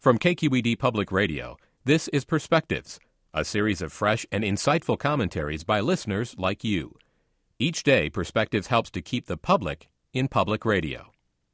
From KQED Public Radio, this is Perspectives, a series of fresh and insightful commentaries by listeners like you. Each day, Perspectives helps to keep the public in public radio.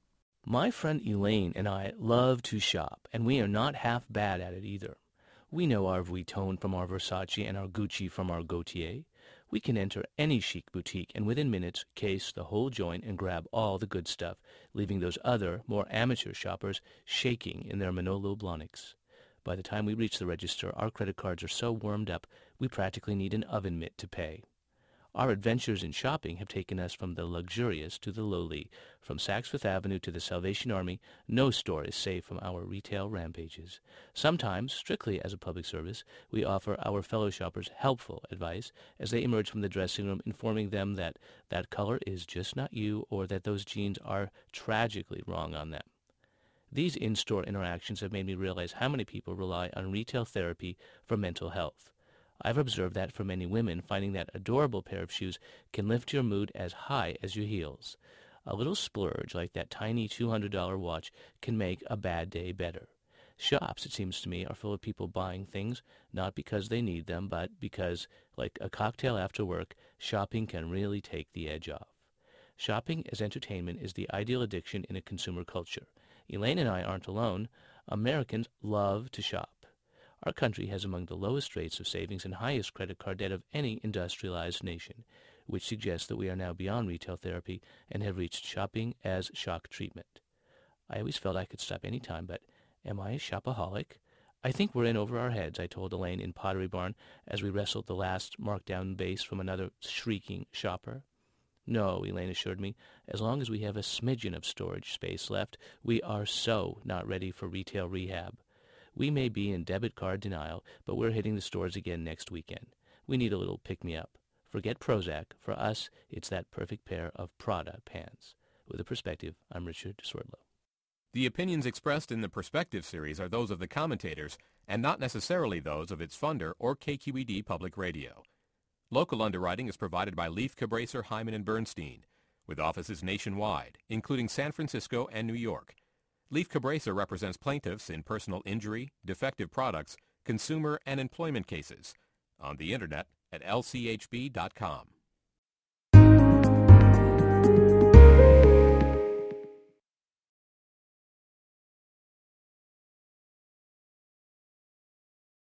My friend Elaine and I love to shop, and we are not half bad at it either. We know our Vuitton from our Versace and our Gucci from our Gaultier. We can enter any chic boutique and within minutes case the whole joint and grab all the good stuff, leaving those other, more amateur shoppers shaking in their Manolo Blahniks. By the time we reach the register, our credit cards are so warmed up we practically need an oven mitt to pay. Our adventures in shopping have taken us from the luxurious to the lowly. From Saks Fifth Avenue to the Salvation Army, no store is safe from our retail rampages. Sometimes, strictly as a public service, we offer our fellow shoppers helpful advice as they emerge from the dressing room, informing them that that color is just not you or that those jeans are tragically wrong on them. These in-store interactions have made me realize how many people rely on retail therapy for mental health. I've observed that for many women, finding that adorable pair of shoes can lift your mood as high as your heels. A little splurge like that tiny $200 watch can make a bad day better. Shops, it seems to me, are full of people buying things not because they need them, but because, like a cocktail after work, shopping can really take the edge off. Shopping as entertainment is the ideal addiction in a consumer culture. Elaine and I aren't alone. Americans love to shop. Our country has among the lowest rates of savings and highest credit card debt of any industrialized nation, which suggests that we are now beyond retail therapy and have reached shopping as shock treatment. I always felt I could stop any time, but am I a shopaholic? I think we're in over our heads, I told Elaine in Pottery Barn as we wrestled the last markdown base from another shrieking shopper. No, Elaine assured me, as long as we have a smidgen of storage space left, we are so not ready for retail rehab. We may be in debit card denial, but we're hitting the stores again next weekend. We need a little pick-me-up. Forget Prozac. For us, it's that perfect pair of Prada pants. With a Perspective, I'm Richard Swerdlow. The opinions expressed in the Perspective series are those of the commentators and not necessarily those of its funder or KQED Public Radio. Local underwriting is provided by Leaf, Cabraser, Hyman & Bernstein, with offices nationwide, including San Francisco and New York. Leaf Cabraser represents plaintiffs in personal injury, defective products, consumer and employment cases. On the Internet at lchb.com.